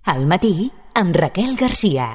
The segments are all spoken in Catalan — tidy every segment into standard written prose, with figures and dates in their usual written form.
Al matí, amb Raquel Garcia.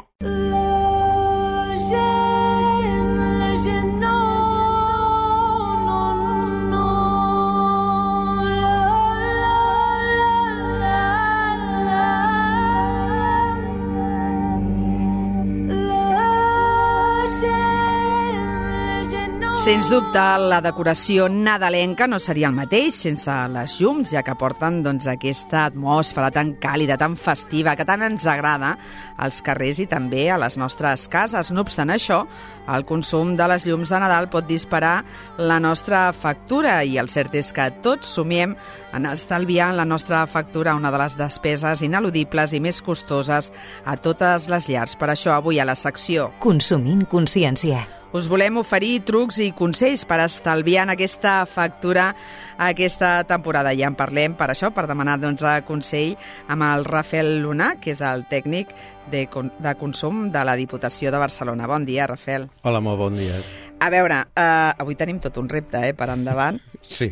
Sens dubte, la decoració nadalenca no seria el mateix sense les llums, ja que porten aquesta atmosfera tan càlida, tan festiva, que tant ens agrada als carrers i també a les nostres cases. No obstant això, el consum de les llums de Nadal pot disparar la nostra factura i el cert és que tots somiem en estalviar en la nostra factura una de les despeses ineludibles i més costoses a totes les llars. Per això, avui a la secció Consumint consciència us volem oferir trucs i consells per estalviar en aquesta factura aquesta temporada. Ja en parlem per això, per demanar consell amb el Rafael Luna, que és el tècnic de consum de la Diputació de Barcelona. Bon dia, Rafael. Hola, molt bon dia. A veure, avui tenim tot un repte, per endavant. Sí.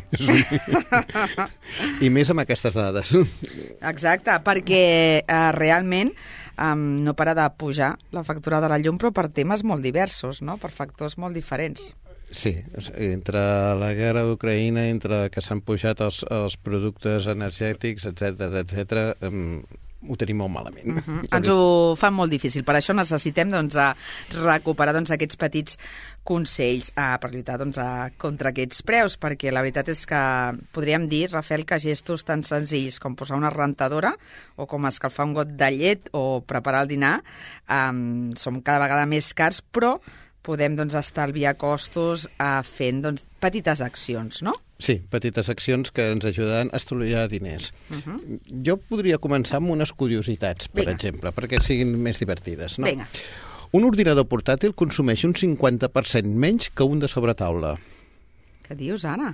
I més amb aquestes dades. Exacte, perquè realment no para de pujar la factura de la llum, però per temes molt diversos, no? Per factors molt diferents. Sí, entre la guerra d'Ucraïna, entre que s'han pujat els productes energètics, etc, ho tenim molt malament. Ens ho fa molt difícil. Per això necessitem recuperar aquests petits consells per lluitar contra aquests preus, perquè la veritat és que podríem dir, Rafael, que gestos tan senzills com posar una rentadora o com escalfar un got de llet o preparar el dinar són cada vegada més cars, però podem estalviar costos fent petites accions, no? Sí, petites accions que ens ajuden a estalviar diners. Jo podria començar amb unes curiositats, per exemple, perquè siguin més divertides, no? Vinga. Un ordinador portàtil consumeix un 50% menys que un de sobretaula. Què dius, ara?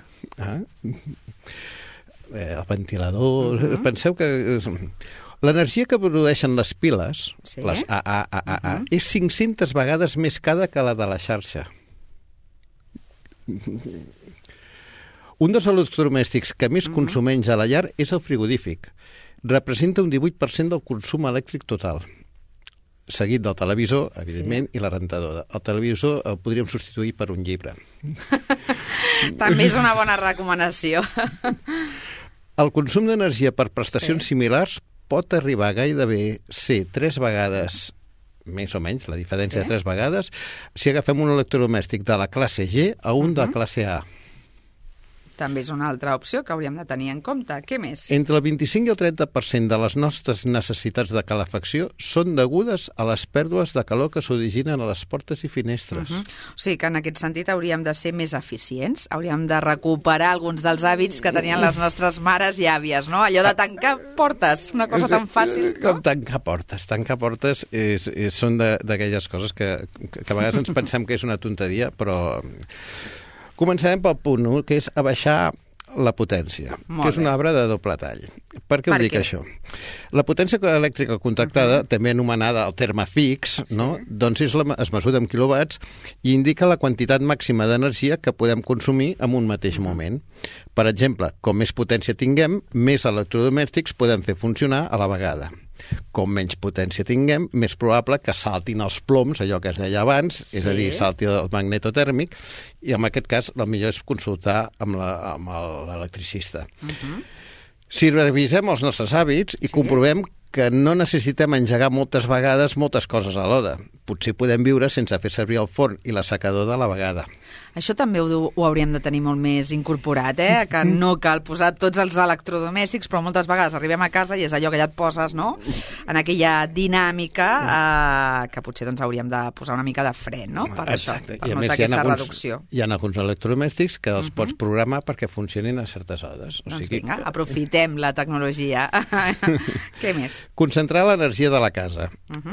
El ventilador... Penseu que... L'energia que produeixen les piles, les AAAA, és 500 vegades més cara que la de la xarxa. Un dels electrodomèstics que més consumeix a la llar és el frigorífic. Representa un 18% del consum elèctric total. Seguit del televisor, evidentment, i la rentadora. El televisor el podríem substituir per un llibre. També és una bona recomanació. El consum d'energia per prestacions similars pot arribar a gairebé ser 3 vegades, més o menys, la diferència de 3 vegades, si agafem un electrodomèstic de la classe G a un de la classe A. També és una altra opció que hauríem de tenir en compte. Què més? Entre el 25 i el 30% de les nostres necessitats de calefacció són degudes a les pèrdues de calor que s'originen a les portes i finestres. O sigui que en aquest sentit hauríem de ser més eficients, hauríem de recuperar alguns dels hàbits que tenien les nostres mares i àvies, no? Allò de tancar portes, una cosa tan fàcil, no? Com tancar portes són d'aquelles coses que a vegades ens pensem que és una tonteria, però... Començarem pel punt 1, que és abaixar la potència, que és una obra de doble tall. Per què ho dic, això? La potència elèctrica contractada, també anomenada el terme fix, no? Doncs es mesura en quilowatts i indica la quantitat màxima d'energia que podem consumir en un mateix moment. Per exemple, com més potència tinguem, més electrodomèstics podem fer funcionar a la vegada. Com menys potència tinguem, més probable que saltin els ploms, allò que es deia abans, és a dir, salti el magnetotèrmic, i en aquest cas el millor és consultar amb l'electricista. Si revisem els nostres hàbits i comprovem que no necessitem engegar moltes vegades moltes coses alhora. Potser podem viure sense fer servir el forn i l'assecador a la vegada. Això també ho hauríem de tenir molt més incorporat, que no cal posar tots els electrodomèstics, però moltes vegades arribem a casa i és allò que ja et poses, no?, en aquella dinàmica que potser hauríem de posar una mica de fre, no?, per això, per notar aquesta reducció. Hi ha alguns electrodomèstics que els pots programar perquè funcionin a certes hores. Doncs vinga, aprofitem la tecnologia. Què més? Concentrar l'energia de la casa.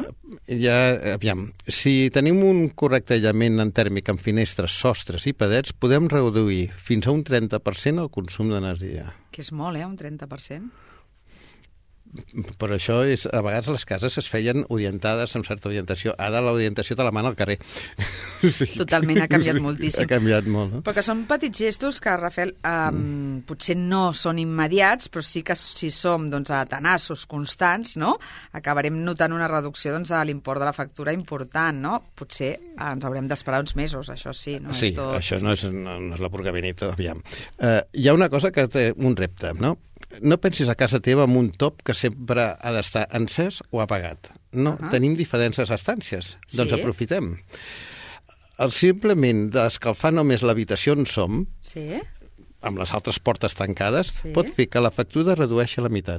Aviam, si tenim un correcte aïllament tèrmic amb finestres, sostres i padets, podem reduir fins a un 30% el consum d'energia. Que és molt, un 30%? per això a vegades les cases es feien orientades amb certa orientació. Ara l'orientació te la mana al carrer. Totalment, ha canviat moltíssim. Ha canviat molt, no? Però que són petits gestos que, Rafael, potser no són immediats, però sí que si som tenaços, constants, no? Acabarem notant una reducció a l'import de la factura important, no? Potser ens haurem d'esperar uns mesos, això sí. No sí, això no és la purgavinita, aviam. Hi ha una cosa que té un repte, no? No pensis a casa teva amb un top que sempre ha d'estar encès o apagat. No, tenim diferents estàncies, doncs aprofitem. Simplement d'escalfar només l'habitació on som, amb les altres portes tancades, pot fer que la factura redueixi a la meitat.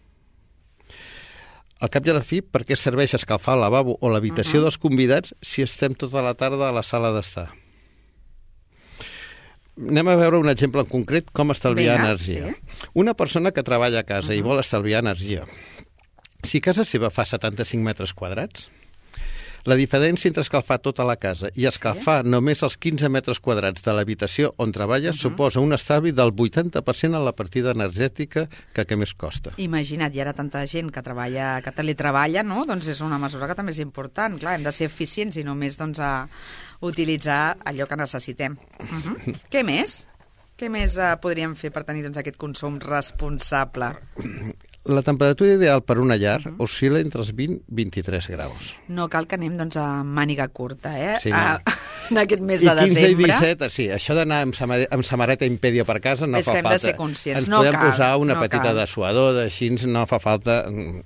Al cap i a la fi, per què serveix escalfar el lavabo o l'habitació dels convidats si estem tota la tarda a la sala d'estar? Anem a veure un exemple en concret com estalviar energia. Una persona que treballa a casa i vol estalviar energia. Si casa seva fa 75 metres quadrats, la diferència entre escalfar tota la casa i escalfar només els 15 metres quadrats de l'habitació on treballa suposa un estalvi del 80% en la partida energètica que més costa. Imagina't, hi ha tanta gent que teletreballa, no? Doncs és una mesura que també és important. Clar, hem de ser eficients i només a utilitzar allò que necessitem. Què més? Què més podríem fer per tenir aquest consum responsable? La temperatura ideal per una llar oscil·la entre els 20 i 23 graus. No cal que anem a màniga curta, Sí, no. En aquest mes de desembre. I 15 i 17, sí. Això d'anar amb samarreta Impedia per casa no fa falta. És que hem de ser conscients. Ens podem posar una petita dessuador, així no fa falta...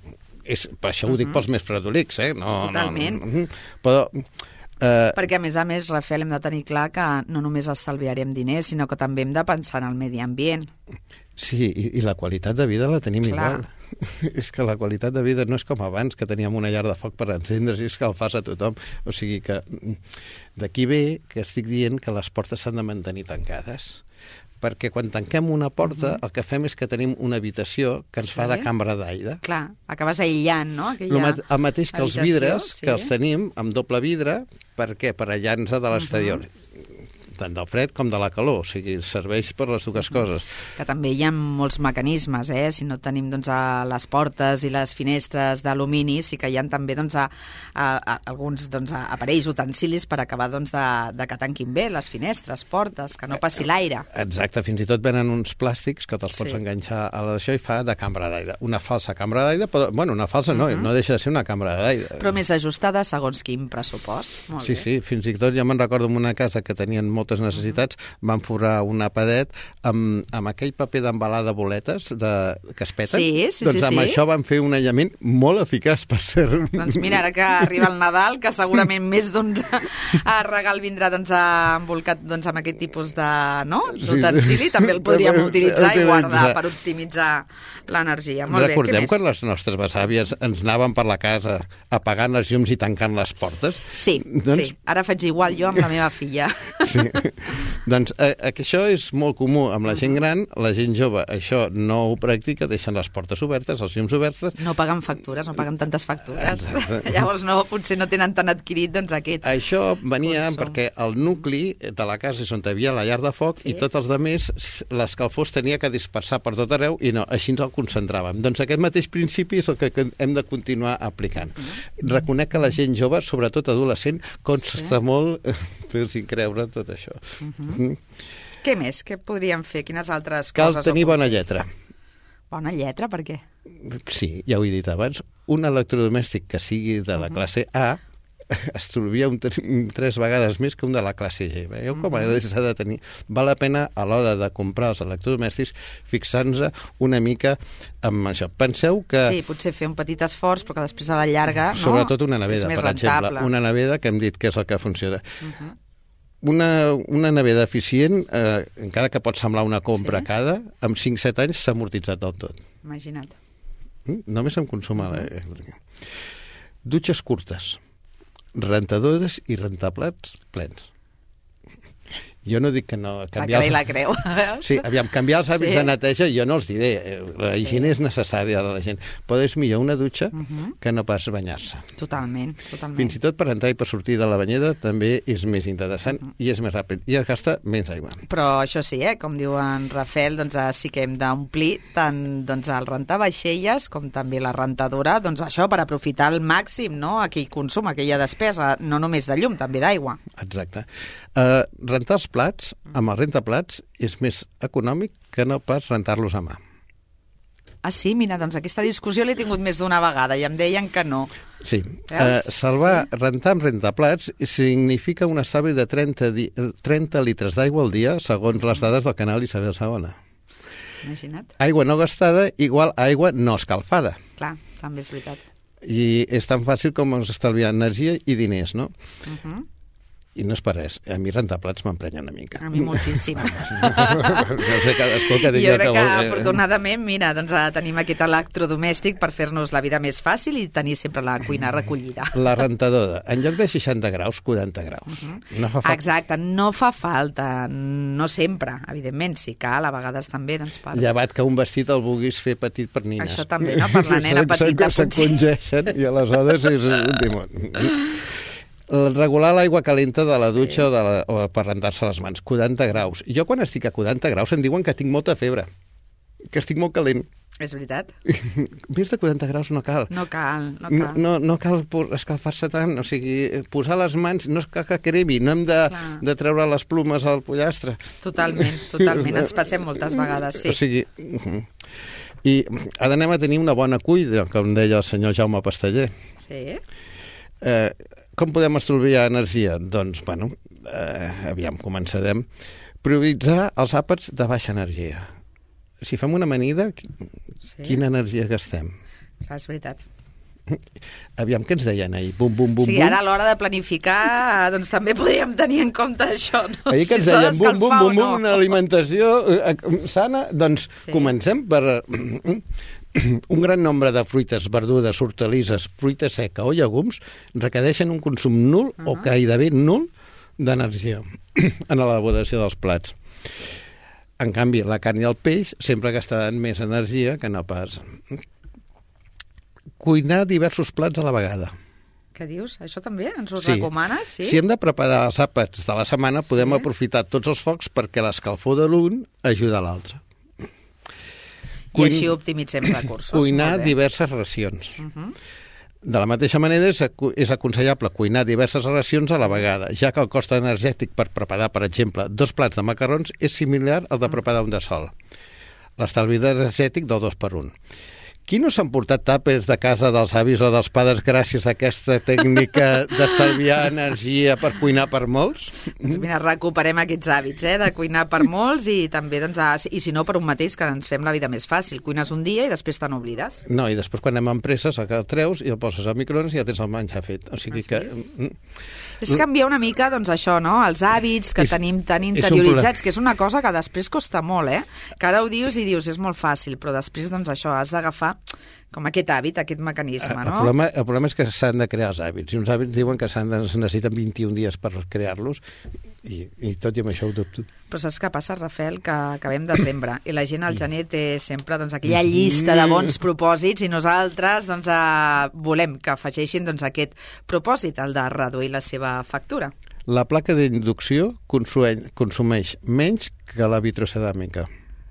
Per això ho dic pels més fredolics, Totalment. Però... Perquè, a més, Rafael, hem de tenir clar que no només estalviarem diners, sinó que també hem de pensar en el medi ambient. Sí, i la qualitat de vida la tenim igual. És que la qualitat de vida no és com abans, que teníem una llar de foc per encendre's i escalfar a tothom. O sigui que d'aquí ve que estic dient que les portes s'han de mantenir tancades. Perquè quan tanquem una porta, el que fem és que tenim una habitació que ens fa de cambra d'aire. Clar, acabes aïllant, no? El mateix que els vidres, que els tenim amb doble vidre, per què? Per aïllar-nos de l'exterior. Tant del fred com de la calor, o sigui, serveix per les dues coses. Que també hi ha molts mecanismes, si no tenim les portes i les finestres d'alumini, sí que hi ha també alguns aparells, utensilis per acabar de que tanquin bé les finestres, portes, que no passi l'aire. Exacte, fins i tot venen uns plàstics que te'ls pots enganxar a això i fa de cambra d'aire. Una falsa cambra d'aire, però, bueno, una falsa no deixa de ser una cambra d'aire. Però més ajustada segons quin pressupost. Molt bé. Sí, fins i tot jo me'n recordo en una casa que tenien moltes necessitats, van forrar una paret amb aquell paper d'embalar de boletes que es peten. Doncs amb això van fer un aïllament molt eficaç, per ser. Doncs mira, ara que arriba el Nadal, que segurament més d'un regal vindrà envolcat amb aquest tipus d'utensili, també el podríem utilitzar i guardar per optimitzar l'energia. Molt bé, recordem quan les nostres besàvies ens anaven per la casa apagant les llums i tancant les portes? Sí, ara faig igual jo amb la meva filla. Sí. Doncs això és molt comú amb la gent gran, la gent jove això no ho practica, deixen les portes obertes, els llums obertes. No paguen factures, no paguen tantes factures. Llavors potser no tenen tan adquirit aquest això venia perquè el nucli de la casa és on hi havia la llar de foc i tots els altres, l'escalfor es tenia que dispersar per tot arreu i no, així ens el concentràvem. Doncs aquest mateix principi és el que hem de continuar aplicant. Reconec que la gent jove, sobretot adolescent, costa molt fer-los creure tot això. Què més? Què podríem fer? Quines altres coses? Cal tenir bona lletra. Bona lletra? Per què? Sí, ja ho he dit abans. Un electrodomèstic que sigui de la classe A estalvia 3 vegades més que un de la classe G. Veieu com s'ha de tenir? Val la pena a l'hora de comprar els electrodomèstics fixar-nos una mica amb això. Penseu que... Sí, potser fer un petit esforç, però que després a la llarga sobretot una nevera, per exemple. Una nevera que hem dit que és el que funciona. Una nevera eficient, encara que pot semblar una compra cada, amb 5-7 anys s'ha amortitzat del tot. Imagina't. Només en consum elèctric. Dutxes curtes, rentadores i rentaplats plens. Jo no dic que no... La cara i la creu. Sí, aviam, canviar els hàbits de neteja jo no els diré. La higiene és necessària de la gent. Però és millor una dutxa que no pas banyar-se. Totalment. Fins i tot per entrar i per sortir de la banyera també és més interessant i és més ràpid. I es gasta menys aigua. Però això sí, com diu en Rafael, doncs sí que hem d'omplir tant doncs, el rentar vaixelles com també la rentadora, doncs això, per aprofitar al màxim, no?, aquell consum, aquella despesa, no només de llum, també d'aigua. Exacte. Rentar els plats, amb el rentaplats, és més econòmic que no pas rentar-los a mà. Ah, sí? Mira, doncs aquesta discussió l'he tingut més d'una vegada i em deien que no. Sí. Rentar amb rentaplats significa un estalvi de 30 litres d'aigua al dia, segons les dades del canal Isabel II. Imagina't. Aigua no gastada igual a aigua no escalfada. Clar, també és veritat. I és tan fàcil com estalviar energia i diners, no? I no és per res. A mi rentaplats m'emprenya una mica. A mi moltíssim. No sé cadascú que digui jo crec que afortunadament, mira, doncs tenim aquest electrodomèstic per fer-nos la vida més fàcil i tenir sempre la cuina recollida. La rentadora, en lloc de 60 graus, 40 graus. No fa falta. Exacte, no fa falta, no sempre, evidentment, si cal, a vegades també, doncs per... Llevat que un vestit el vulguis fer petit per nines. Això també, no? Per la nena petita, potser. S'encongeixen i aleshores és un timón. Regular l'aigua calenta de la dutxa o per rentar-se les mans, 40 graus. Jo quan estic a 40 graus em diuen que tinc molta febre, que estic molt calent. És veritat. Més de 40 graus no cal. No cal. No cal escalfar-se tant, o sigui, posar les mans, no és que cremi, no hem de treure les plomes al pollastre. Totalment, ens passem moltes vegades, sí. O sigui, i ara anem a tenir una bona cuina, com deia el senyor Jaume Pasteller. Sí. Com podem estalviar energia? Doncs, bueno, aviam, començarem. Prioritzar els àpats de baixa energia. Si fem una amanida, quina energia gastem? Clar, és veritat. Aviam, què ens deien ahir? Bum, bum, bum, sí, bum. Ara a l'hora de planificar, doncs també podríem tenir en compte això, no? Ahir que ens deien bum, bum, bum, bum, una alimentació sana, doncs comencem per... Un gran nombre de fruites, verdures, hortalisses, fruita seca o llegums requereixen un consum nul o gairebé nul d'energia en l'elaboració dels plats. En canvi, la carn i el peix sempre gastaran més energia que no pas. Cuinar diversos plats a la vegada. Què dius? Això també ens ho recomanes? Sí? Si hem de preparar els àpats de la setmana, podem aprofitar tots els focs perquè l'escalfor de l'un ajuda a l'altre. I així optimitzem recursos. Cuinar diverses racions. De la mateixa manera, és aconsellable cuinar diverses racions a la vegada, ja que el cost energètic per preparar, per exemple, 2 plats de macarrons és similar al de preparar un de sol. L'estalvi energètic del 2 per 1. Qui no s'han portat tàpers de casa dels avis o dels pares gràcies a aquesta tècnica d'estalviar energia per cuinar per molts? Doncs mira, recuperem aquests hàbits, de cuinar per molts i també, doncs, i si no, per un mateix, que ens fem la vida més fàcil. Cuines un dia i després te n'oblides. No, i després quan anem a empreses el treus i el poses al microones i ja tens el menjar fet. O sigui que... És canviar una mica, doncs, això, no?, els hàbits que tenim tan interioritzats, que és una cosa que després costa molt, que ara ho dius i dius, és molt fàcil, però després, doncs, això, has d'agafar com aquest hàbit, aquest mecanisme, no? El problema és que s'han de crear els hàbits, i uns hàbits diuen que es necessiten 21 dies per crear-los, i tot i amb això ho dubto. Però saps què passa, Rafael? Que acabem desembre, i la gent al gener té sempre doncs, aquella llista de bons propòsits, i nosaltres doncs, volem que afegeixin doncs, aquest propòsit, el de reduir la seva factura. La placa d'inducció consumeix menys que la vitroceràmica.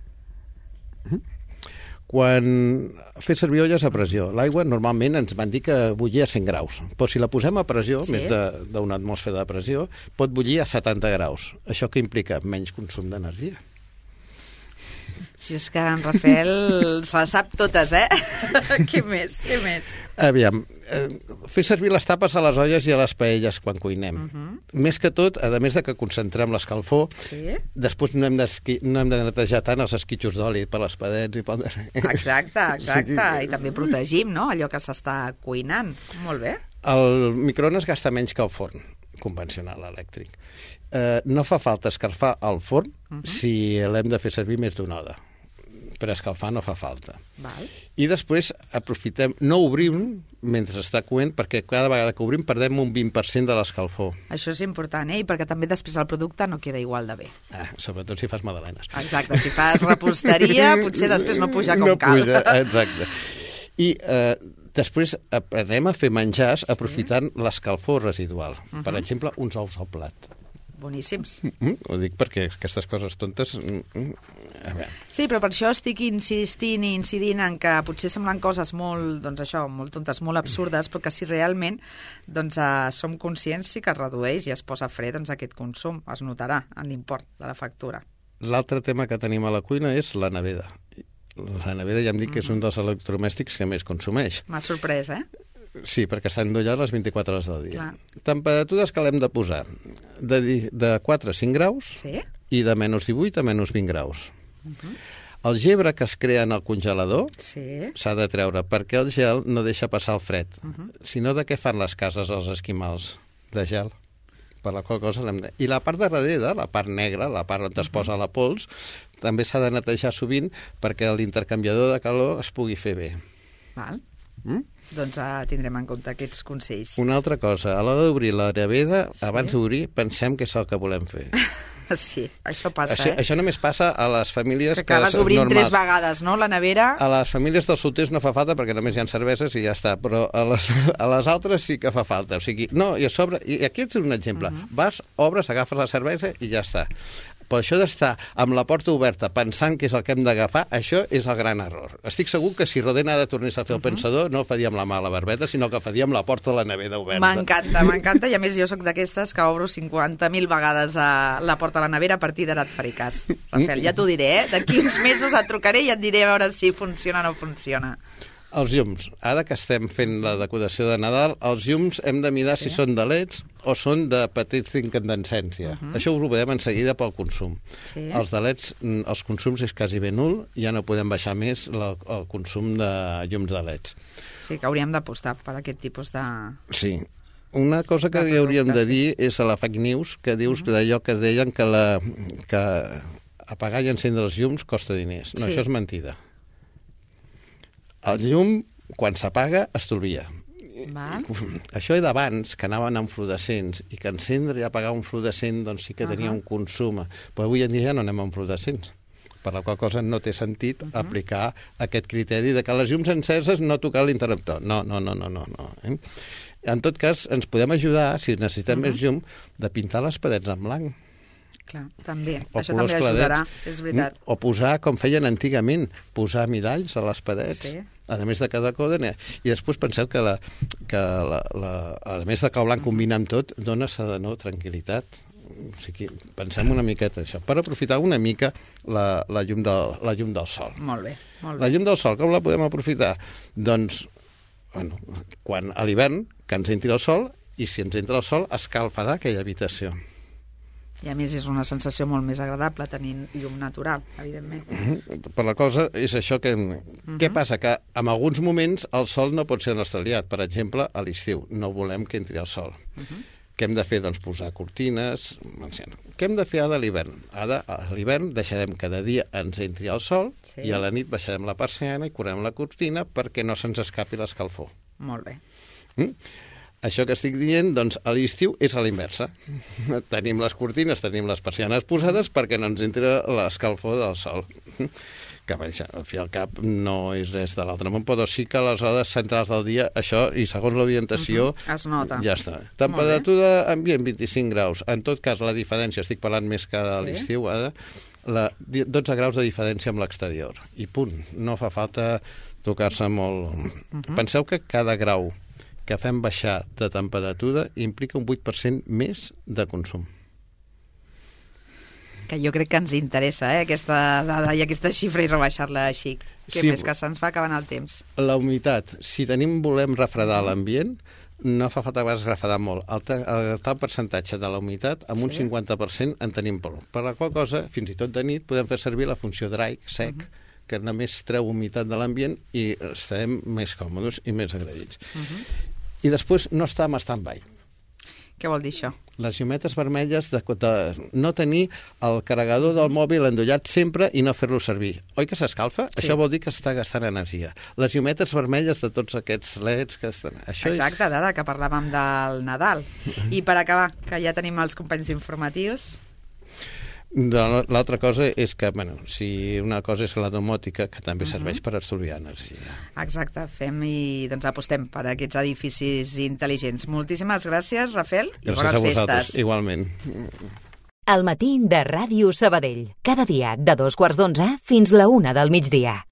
Quan fer servir olles a pressió, l'aigua normalment ens van dir que bullia a 100 graus, però si la posem a pressió, més d'una atmosfera de pressió, pot bullir a 70 graus. Això què implica? Menys consum d'energia. Si és que en Rafael se la sap totes, Què més? Aviam, fer servir les tapes a les olles i a les paelles quan cuinem. Més que tot, a més de que concentrem l'escalfor, després no hem de netejar tant els esquitxos d'oli per les parets i pel... Exacte. I també protegim, no?, allò que s'està cuinant. Molt bé. El microones gasta menys que el forn convencional elèctric. No fa falta escalfar el forn si l'hem de fer servir més d'una hora. per escalfar no fa falta. Val. I després aprofitem, no obrim mentre està coent, perquè cada vegada que obrim perdem un 20% de l'escalfor. Això és important, I perquè també després el producte no queda igual de bé. Sobretot si fas magdalenes. Exacte, si fas reposteria, potser després no puja com cal. No puja, exacte. I després aprenem a fer menjars aprofitant l'escalfor residual. Per exemple, uns ous al plat. Boníssims. Ho dic perquè aquestes coses tontes... A veure. Sí, però per això estic insistint i incidint en que potser semblen coses molt, doncs això, molt tontes, molt absurdes, però que si realment som conscients sí que es redueix i es posa fre aquest consum. Es notarà en l'import de la factura. L'altre tema que tenim a la cuina és la nevera. La nevera ja em dic que és un dels electrodomèstics que més consumeix. M'ha sorprès, Sí, perquè està endollat les 24 hores del dia. Clar. Temperatures que l'hem de posar de 4 a 5 graus i de menys 18 a menys 20 graus. El gebre que es crea en el congelador s'ha de treure perquè el gel no deixa passar el fred. Si no, de què fan les cases els esquimals? De gel. Per la qual cosa l'hem de... I la part de darrere, la part negra, la part on es posa la pols, també s'ha de netejar sovint perquè l'intercanviador de calor es pugui fer bé. Val. Doncs tindrem en compte aquests consells. Una altra cosa, a l'hora d'obrir la nevera, abans d'obrir, pensem que és el que volem fer. Sí, això passa, Això només passa a les famílies que acabes obrint normals. 3 vegades, no?, la nevera. A les famílies dels solters no fa falta perquè només hi ha cerveses i ja està, però a les altres sí que fa falta. O sigui, no, i a sobre, i aquí és un exemple. Vas, obres, agafes la cervesa i ja està. Però això d'estar amb la porta oberta pensant que és el que hem d'agafar, això és el gran error. Estic segur que si Rodena tornés a fer el pensador, no ho faria amb la mà a la barbeta, sinó que faria amb la porta de la nevera oberta. M'encanta, i a més jo sóc d'aquestes que obro 50.000 vegades a la porta de la nevera, a partir d'ara et faré cas. Rafael, ja t'ho diré, D'aquí uns mesos et trucaré i et diré a veure si funciona o no funciona. Els llums. Ara que estem fent la decoració de Nadal, els llums hem de mirar si són de LEDs o són de petits d'incandescència. Això ho veurem en seguida pel consum. Els de LEDs, els consums és quasi ben nul, ja no podem baixar més el consum de llums de LEDs. Sí, que hauríem d'apostar per aquest tipus de... Sí. Una cosa que hauríem de dir és a la fake news, que dius d'allò que es deien que apagar i encendre els llums costa diners. No, això és mentida. El llum, quan s'apaga, estalvia. Això era d'abans, que anaven amb fluorescents, i que encendre i apagar un fluorescent doncs sí que tenia un consum. Però avui en dia ja no anem amb fluorescents. Per la qual cosa no té sentit aplicar aquest criteri de que les llums enceses no tocar l'interruptor. No. En tot cas, ens podem ajudar, si necessitem més llum, de pintar les parets en blanc. Clar, també. Això també ajudarà, és veritat. O posar, com feien antigament, posar miralls a les parets, a més de cada còdena. I després penseu que, a més de que el blanc combina amb tot, dona serenor, tranquil·litat. O sigui, pensem una miqueta això, per aprofitar una mica la llum del sol. Molt bé. La llum del sol, com la podem aprofitar? Doncs, quan a l'hivern, que ens entri el sol, i si ens entra el sol, escalfarà aquella habitació. I a més és una sensació molt més agradable tenint llum natural, evidentment. Per la cosa és això que... Què passa? Que en alguns moments el sol no pot ser el nostre aliat. Per exemple, a l'estiu. No volem que entri el sol. Què hem de fer? Doncs posar cortines... Què hem de fer ara a l'hivern? Ara, a l'hivern, deixarem que de dia ens entri el sol i a la nit baixarem la persiana i curem la cortina perquè no se'ns escapi l'escalfor. Molt bé. Això que estic dient, doncs, a l'estiu és a l'inversa. Tenim les cortines, tenim les persianes posades perquè no ens entra l'escalfor del sol. Que, al fi al cap, no és res de l'altre món, però sí que a les hores centrals del dia, això, i segons l'orientació... Es nota. Ja està. Temperatura ambient, 25 graus. En tot cas, la diferència, estic parlant més que a l'estiu, ara, 12 graus de diferència amb l'exterior. I punt. No fa falta tocar-se molt... Penseu que cada grau que fem baixar de temperatura implica un 8% més de consum. Que jo crec que ens interessa, aquesta dada i aquesta xifra i rebaixar-la així. Que més que se'ns va acabant el temps. La humitat. Si volem refredar l'ambient, no fa falta que refredar molt. El tal percentatge de la humitat, amb un 50% en tenim prou. Per la qual cosa, fins i tot de nit, podem fer servir la funció dry, sec, que només treu humitat de l'ambient i estarem més còmodes i més agredits. I després no està en stand-by. Què vol dir això? Les llumetes vermelles de no tenir el carregador del mòbil endollat sempre i no fer-lo servir. Oi que s'escalfa? Sí. Això vol dir que està gastant energia. Les llumetes vermelles de tots aquests leds que estan... Exacte, Dada, que parlàvem del Nadal. I per acabar, que ja tenim els companys informatius... L'altra cosa és que, si una cosa és la domòtica, que també serveix per estalviar energia. Exacte, fem i apostem per aquests edificis intel·ligents. Moltíssimes gràcies, Rafel, i bones festes. Gràcies a vosaltres, igualment. Al matí de Ràdio Sabadell. Cada dia de 2:15 fins la 1 del migdia.